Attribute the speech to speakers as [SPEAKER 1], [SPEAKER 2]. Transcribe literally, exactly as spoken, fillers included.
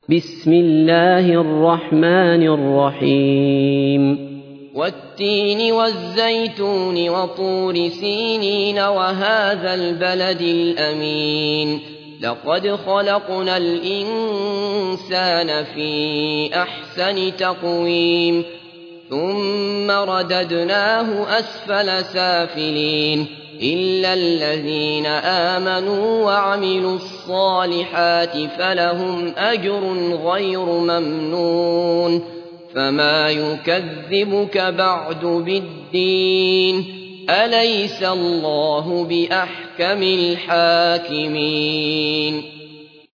[SPEAKER 1] بسم الله الرحمن الرحيم
[SPEAKER 2] والتين والزيتون وطور سينين وهذا البلد الأمين لقد خلقنا الإنسان في أحسن تقويم ثم رددناه أسفل سافلين إلا الذين آمنوا وعملوا الصالحات فلهم أجر غير ممنون فما يكذبك بعد بالدين أليس الله بأحكم الحاكمين